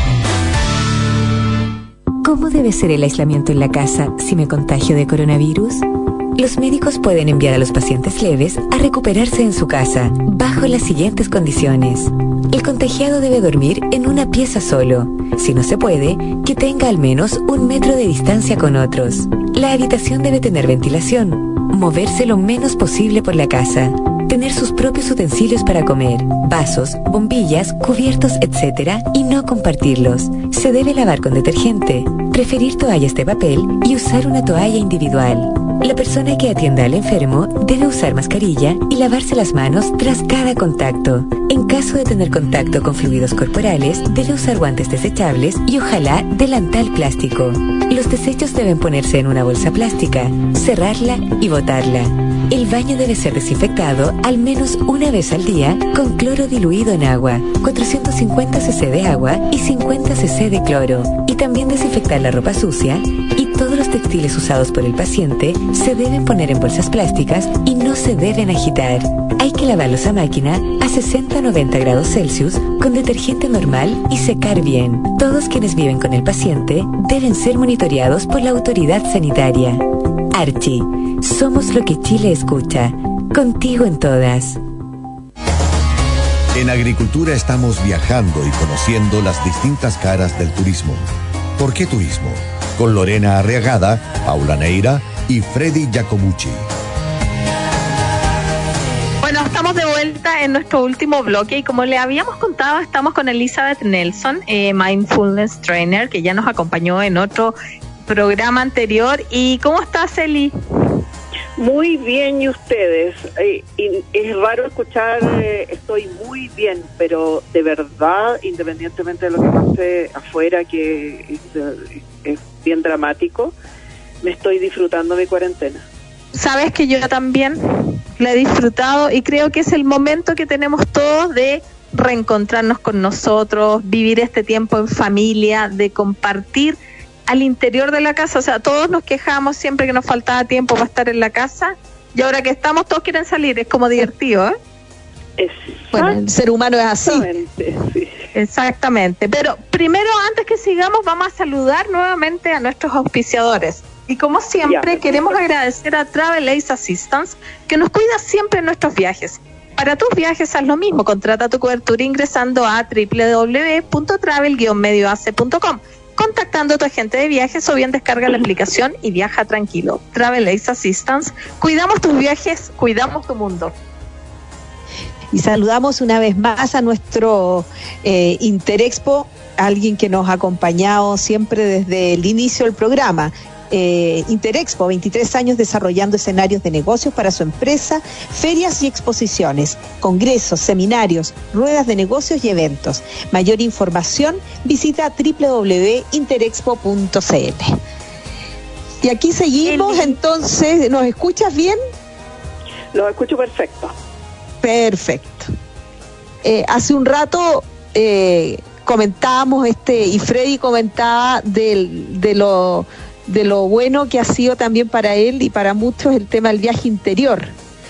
¿Cómo debe ser el aislamiento en la casa si me contagio de coronavirus? Los médicos pueden enviar a los pacientes leves a recuperarse en su casa, bajo las siguientes condiciones. El contagiado debe dormir en una pieza solo. Si no se puede, que tenga al menos un metro de distancia con otros. La habitación debe tener ventilación. Moverse lo menos posible por la casa. tener sus propios utensilios para comer, vasos, bombillas, cubiertos, etcétera, y no compartirlos. Se debe lavar con detergente, preferir toallas de papel y usar una toalla individual. La persona que atienda al enfermo debe usar mascarilla y lavarse las manos tras cada contacto. En caso de tener contacto con fluidos corporales, debe usar guantes desechables y ojalá delantal plástico. Los desechos deben ponerse en una bolsa plástica, cerrarla y botarla. El baño debe ser desinfectado al menos una vez al día con cloro diluido en agua, cuatrocientos cincuenta centilitros de agua y cincuenta centilitros de cloro. Y también desinfectar la ropa sucia y todos los textiles usados por el paciente se deben poner en bolsas plásticas y no se deben agitar. Hay que lavarlos a máquina a sesenta a noventa grados Celsius con detergente normal y secar bien. Todos quienes viven con el paciente deben ser monitoreados por la autoridad sanitaria. Archie, somos lo que Chile escucha. Contigo en todas. En Agricultura estamos viajando y conociendo las distintas caras del turismo. ¿Por qué turismo? Con Lorena Arriagada, Paula Neira y Freddy Jacobucci. Bueno, estamos de vuelta en nuestro último bloque y como le habíamos contado, estamos con Elizabeth Nelson, eh, Mindfulness Trainer, que ya nos acompañó en otro programa anterior. ¿Y cómo estás, Eli? Muy bien, ¿y ustedes? Eh, y es raro escuchar, eh, estoy muy bien, pero de verdad, independientemente de lo que pase afuera, que es, es bien dramático, me estoy disfrutando mi cuarentena. Sabes que yo también la he disfrutado y creo que es el momento que tenemos todos de reencontrarnos con nosotros, vivir este tiempo en familia, de compartir al interior de la casa. O sea, todos nos quejamos siempre que nos faltaba tiempo para estar en la casa y ahora que estamos todos quieren salir, es como divertido, ¿eh? Bueno, el ser humano es así. Sí. Exactamente, pero primero, antes que sigamos, vamos a saludar nuevamente a nuestros auspiciadores. Y como siempre, ya, queremos agradecer a Travel Ace Assistance, que nos cuida siempre en nuestros viajes. Para tus viajes haz lo mismo, contrata tu cobertura ingresando a doble u doble u doble u punto travel guion medio a c punto com, contactando a tu agente de viajes o bien descarga la aplicación y viaja tranquilo. Travel Ace Assistance, cuidamos tus viajes, cuidamos tu mundo. Y saludamos una vez más a nuestro eh, Interexpo, alguien que nos ha acompañado siempre desde el inicio del programa. Eh, Interexpo, veintitrés años desarrollando escenarios de negocios para su empresa, ferias y exposiciones, congresos, seminarios, ruedas de negocios y eventos. Mayor información, visita doble u doble u doble u punto interexpo punto c l. Y aquí seguimos, entonces, ¿nos escuchas bien? Lo escucho perfecto. Perfecto. Eh, hace un rato eh, comentábamos, este, y Freddy comentaba del, de lo de lo bueno que ha sido también para él y para muchos el tema del viaje interior.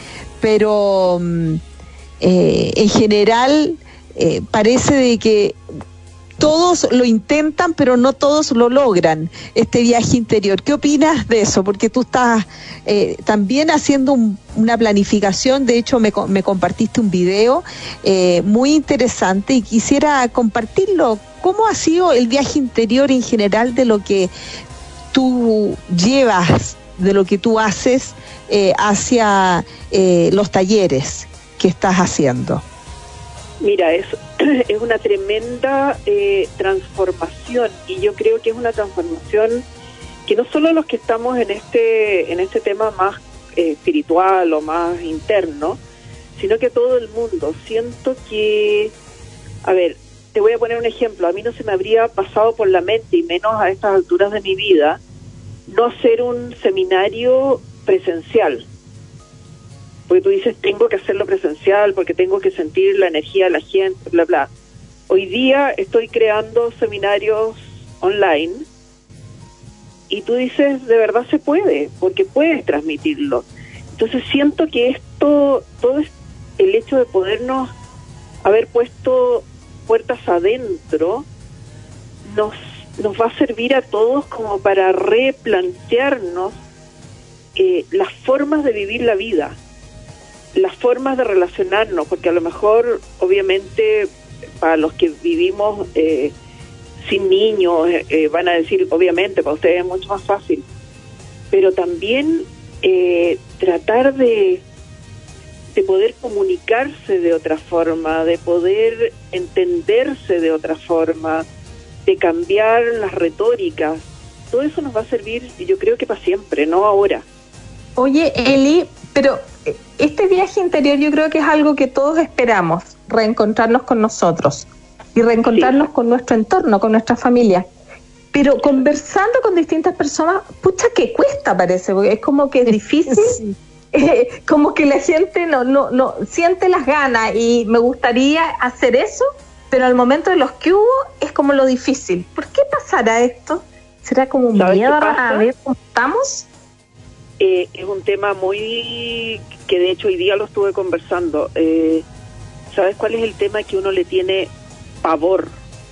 Pero eh, en general eh, parece de que todos lo intentan, pero no todos lo logran, este viaje interior. ¿Qué opinas de eso? Porque tú estás eh, también haciendo un, una planificación, de hecho me, me compartiste un video eh, muy interesante y quisiera compartirlo. ¿Cómo ha sido el viaje interior en general de lo que tú llevas, de lo que tú haces eh, hacia eh, los talleres que estás haciendo? Mira, es, es una tremenda eh, transformación, y yo creo que es una transformación que no solo los que estamos en este en este tema más eh, espiritual o más interno, sino que todo el mundo. Siento que, a ver, te voy a poner un ejemplo. A mí no se me habría pasado por la mente, y menos a estas alturas de mi vida, no hacer un seminario presencial. Porque tú dices, tengo que hacerlo presencial, porque tengo que sentir la energía de la gente, bla, bla. Hoy día estoy creando seminarios online, y tú dices, de verdad se puede, porque puedes transmitirlo. Entonces siento que esto, todo el hecho de podernos haber puesto puertas adentro, nos, nos va a servir a todos como para replantearnos eh, las formas de vivir la vida, las formas de relacionarnos, porque a lo mejor, obviamente, para los que vivimos eh, sin niños, eh, van a decir, obviamente, para ustedes es mucho más fácil, pero también eh, tratar de, de poder comunicarse de otra forma, de poder entenderse de otra forma, de cambiar las retóricas. Todo eso nos va a servir, y yo creo que para siempre, no ahora. Oye, Eli, pero este viaje interior yo creo que es algo que todos esperamos, reencontrarnos con nosotros y reencontrarnos sí. con nuestro entorno, con nuestra familia. Pero conversando con distintas personas, pucha que cuesta, parece, porque es como que es difícil, sí. eh, como que la gente no, no, no siente las ganas y me gustaría hacer eso, pero al momento de los que hubo es como lo difícil. ¿Por qué pasará esto? ¿Será como un miedo a ver cómo estamos? Eh, es un tema muy que de hecho hoy día lo estuve conversando. Eh, ¿Sabes cuál es el tema? Que uno le tiene pavor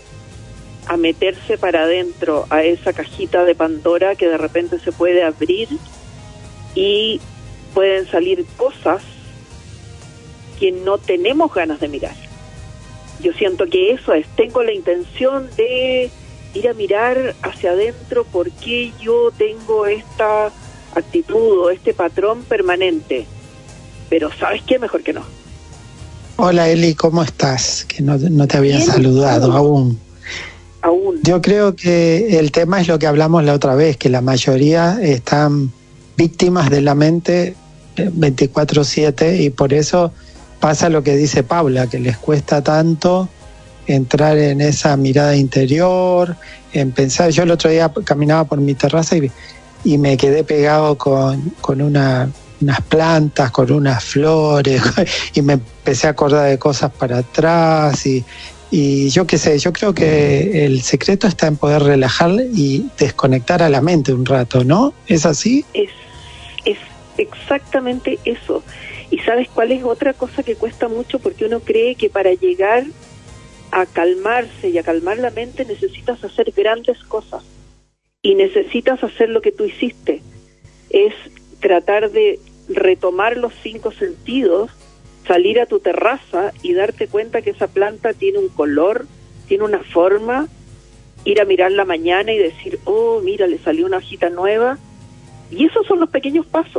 a meterse para adentro a esa cajita de Pandora que de repente se puede abrir y pueden salir cosas que no tenemos ganas de mirar. Yo siento que eso es, tengo la intención de ir a mirar hacia adentro por qué yo tengo esta actitud o este patrón permanente, pero ¿sabes qué? Mejor que no. Hola Eli, ¿cómo estás? Que no, no te había Bien, saludado aún. Aún. Yo creo que el tema es lo que hablamos la otra vez, que la mayoría están víctimas de la mente veinticuatro siete y por eso pasa lo que dice Paula, que les cuesta tanto entrar en esa mirada interior, en pensar. Yo el otro día caminaba por mi terraza y, y me quedé pegado con, con una, unas plantas, con unas flores, y me empecé a acordar de cosas para atrás y Y yo qué sé, yo creo que el secreto está en poder relajar y desconectar a la mente un rato, ¿no? ¿Es así? Es, es exactamente eso. ¿Y sabes cuál es otra cosa que cuesta mucho? Porque uno cree que para llegar a calmarse y a calmar la mente necesitas hacer grandes cosas. Y necesitas hacer lo que tú hiciste. Es tratar de retomar los cinco sentidos, salir a tu terraza y darte cuenta que esa planta tiene un color, tiene una forma, ir a mirarla mañana y decir, oh, mira, le salió una hojita nueva. Y esos son los pequeños pasos.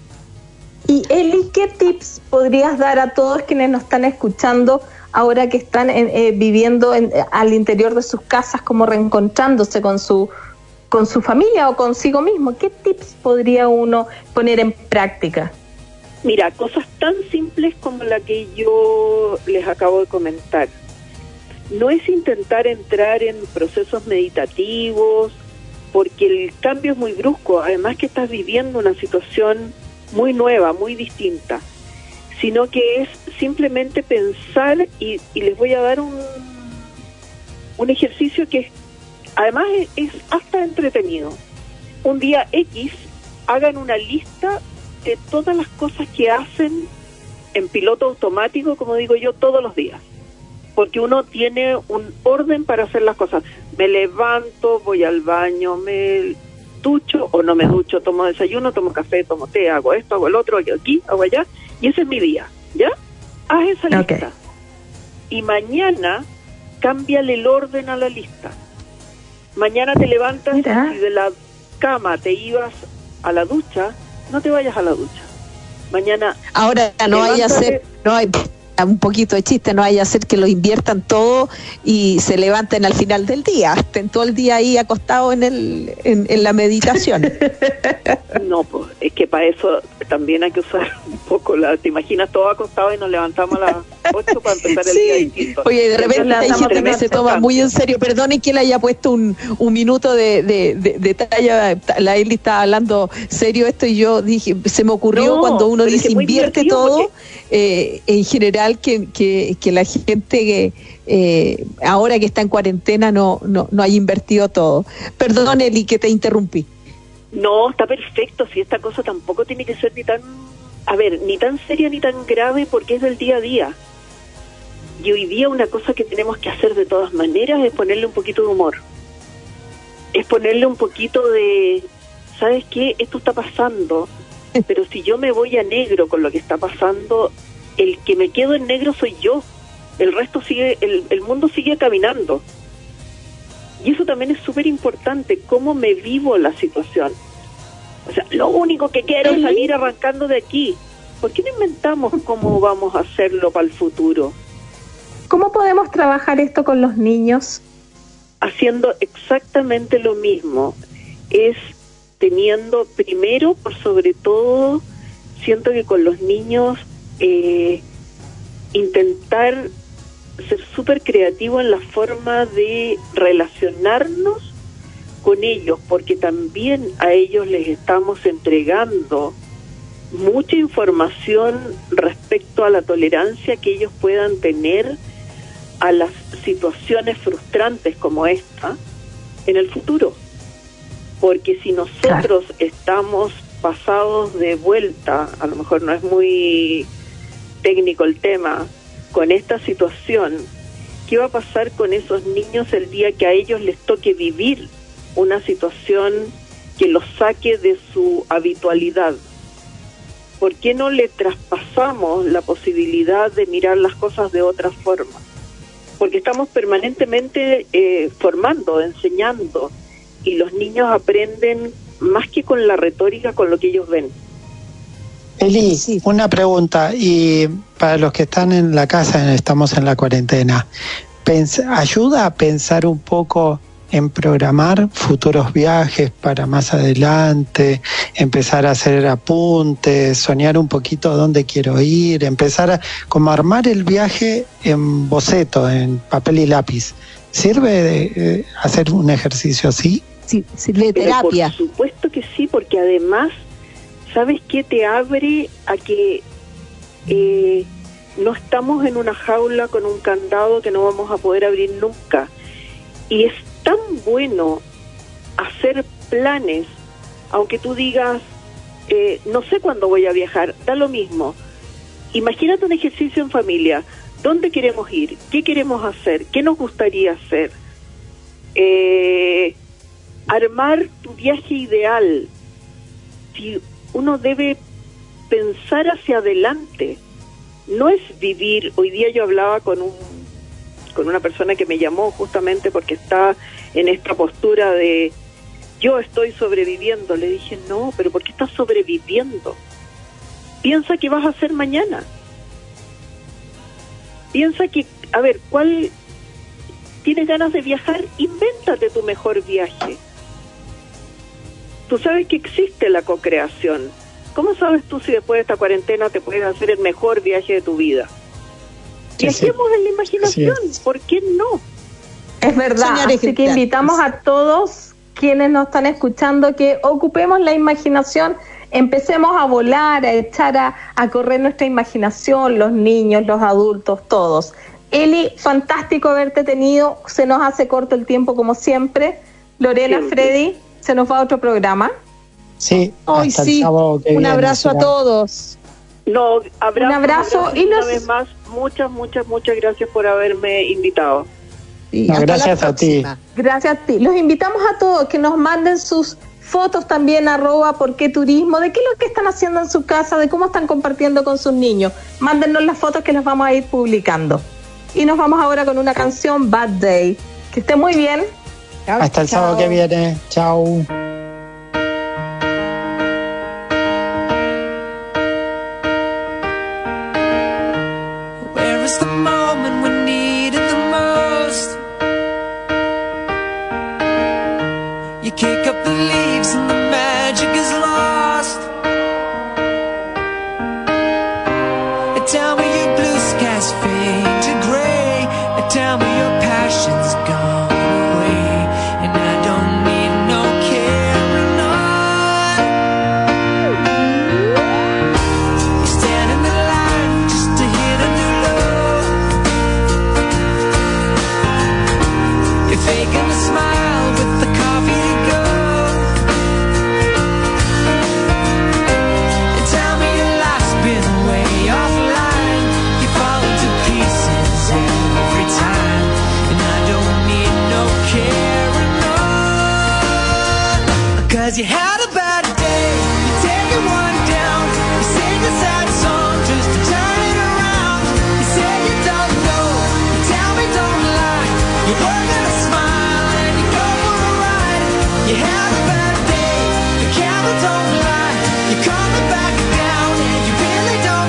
Y Eli, ¿qué tips podrías dar a todos quienes nos están escuchando ahora que están en, eh, viviendo en, al interior de sus casas, como reencontrándose con su, con su familia o consigo mismo? ¿Qué tips podría uno poner en práctica? Mira, cosas tan simples como la que yo les acabo de comentar. No es intentar entrar en procesos meditativos, porque el cambio es muy brusco, además que estás viviendo una situación muy nueva, muy distinta, sino que es simplemente pensar, y, y les voy a dar un, un ejercicio que además es, es hasta entretenido. Un día X, hagan una lista de todas las cosas que hacen en piloto automático, como digo yo, todos los días. Porque uno tiene un orden para hacer las cosas. Me levanto, voy al baño, me ducho o no me ducho, tomo desayuno, tomo café, tomo té, hago esto, hago el otro, hago aquí, hago allá. Y ese es mi día, ¿ya? Haz esa lista. Okay. Y mañana, cámbiale el orden a la lista. Mañana te levantas Mira. y de la cama te ibas a la ducha, no te vayas a la ducha. Mañana... Ahora no vaya a ser... No hay... un poquito de chiste, no vaya a ser que lo inviertan todo y se levanten al final del día, estén todo el día ahí acostados en el en, en la meditación. No, pues es que para eso también hay que usar un poco la... ¿Te imaginas todo acostado y nos levantamos a las ocho para empezar el sí. día distinto? Oye, de repente hay gente que se toma muy en serio, perdone que le haya puesto un, un minuto de, de, de, de talla, la Eli está hablando serio esto y yo dije, se me ocurrió no, cuando uno dice invierte todo, porque... eh, en general Que, que, que la gente que eh, ahora que está en cuarentena no, no, no haya invertido todo. Perdón, Eli, que te interrumpí. No, está perfecto, si esta cosa tampoco tiene que ser ni tan, a ver, ni tan seria ni tan grave, porque es del día a día. Y hoy día una cosa que tenemos que hacer de todas maneras es ponerle un poquito de humor. Es ponerle un poquito de, ¿sabes qué? Esto está pasando, pero si yo me voy a negro con lo que está pasando, el que me quedo en negro soy yo. El resto sigue, el, el mundo sigue caminando. Y eso también es súper importante, cómo me vivo la situación. O sea, lo único que quiero es salir arrancando de aquí, ¿por qué no inventamos cómo vamos a hacerlo para el futuro? ¿Cómo podemos trabajar esto con los niños? Haciendo exactamente lo mismo. Es teniendo, primero, por sobre todo, siento que con los niños, eh, intentar ser súper creativo en la forma de relacionarnos con ellos, porque también a ellos les estamos entregando mucha información respecto a la tolerancia que ellos puedan tener a las situaciones frustrantes como esta en el futuro. Porque si nosotros claro. estamos pasados de vuelta, a lo mejor no es muy técnico el tema, con esta situación, ¿qué va a pasar con esos niños el día que a ellos les toque vivir una situación que los saque de su habitualidad? ¿Por qué no le traspasamos la posibilidad de mirar las cosas de otra forma? Porque estamos permanentemente eh, formando, enseñando, y los niños aprenden más que con la retórica, con lo que ellos ven. Eli, sí. Una pregunta, y para los que están en la casa, estamos en la cuarentena, ¿ayuda a pensar un poco en programar futuros viajes para más adelante, empezar a hacer apuntes, soñar un poquito dónde quiero ir, empezar a como armar el viaje en boceto, en papel y lápiz? ¿Sirve de eh, hacer un ejercicio así? Sí, sirve de terapia. Pero por supuesto que sí, porque además, ¿sabes qué? Te abre a que eh, no estamos en una jaula con un candado que no vamos a poder abrir nunca. Y es tan bueno hacer planes, aunque tú digas, eh, no sé cuándo voy a viajar, da lo mismo. Imagínate un ejercicio en familia. ¿Dónde queremos ir? ¿Qué queremos hacer? ¿Qué nos gustaría hacer? Eh, armar tu viaje ideal. Si uno debe pensar hacia adelante, no es vivir. Hoy día yo hablaba con un con una persona que me llamó justamente porque está en esta postura de yo estoy sobreviviendo. Le dije, no, pero ¿por qué estás sobreviviendo? Piensa qué vas a hacer mañana. Piensa que, a ver, ¿cuál tienes ganas de viajar? Invéntate tu mejor viaje. Tú sabes que existe la co-creación. ¿Cómo sabes tú si después de esta cuarentena te puedes hacer el mejor viaje de tu vida? Viajemos en la imaginación, ¿por qué no? Es verdad, así que invitamos a todos quienes nos están escuchando que ocupemos la imaginación, empecemos a volar, a echar a, a correr nuestra imaginación, los niños, los adultos, todos. Eli, fantástico haberte tenido, se nos hace corto el tiempo como siempre. Lorena, siempre. Freddy, se nos va a otro programa. Sí, hoy sí, un abrazo a todos. No, abrazo, un abrazo, abrazo y una nos... vez más, muchas, muchas, muchas gracias por haberme invitado. Sí, no, gracias a ti. Gracias a ti. Los invitamos a todos que nos manden sus fotos también, arroba por qué turismo, de qué es lo que están haciendo en su casa, de cómo están compartiendo con sus niños. Mándennos las fotos que las vamos a ir publicando. Y nos vamos ahora con una canción, Bad Day. Que esté muy bien. Hasta el Chao. sábado que viene. Chao. Kick up the leaves and the magic is lost. Tell me your blue skies fade to gray. Tell me your passion's gone away. And I don't need no carrying on. You stand in the line just to hit a new low. You're faking a smile with the coffee to go. Cause you had a bad day, you're taking one down. You sing a sad song just to turn it around. You say you don't know, you tell me don't lie. You work on a smile and you go for a ride. You had a bad day, the camera don't lie. You're coming back down and you really don't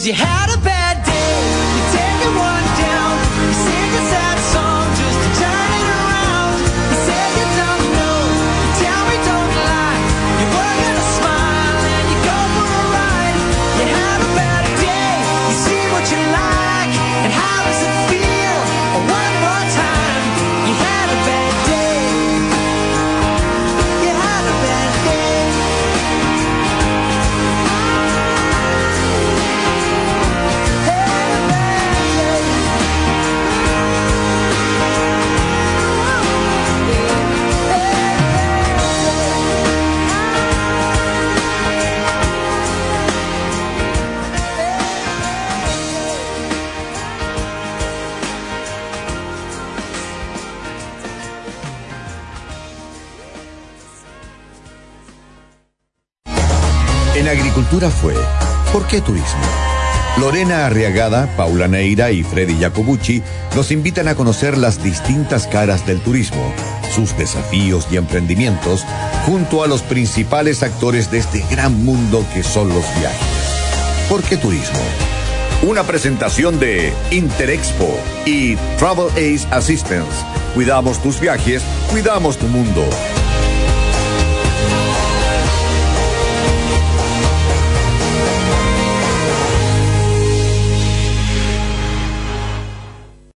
Cause you had a bad day, you take it one down, you sing a sad song just to turn it around. You say you don't know, you tell me don't lie, you work at a smile and you go for a ride. You had a bad day, you see what you like, and how does it feel? One more time, you had a bad day, you had a bad day. En agricultura fue ¿Por qué turismo? Lorena Arriagada, Paula Neira y Freddy Jacobucci nos invitan a conocer las distintas caras del turismo, sus desafíos y emprendimientos, junto a los principales actores de este gran mundo que son los viajes. ¿Por qué turismo? Una presentación de Interexpo y Travel Ace Assistance. Cuidamos tus viajes, cuidamos tu mundo.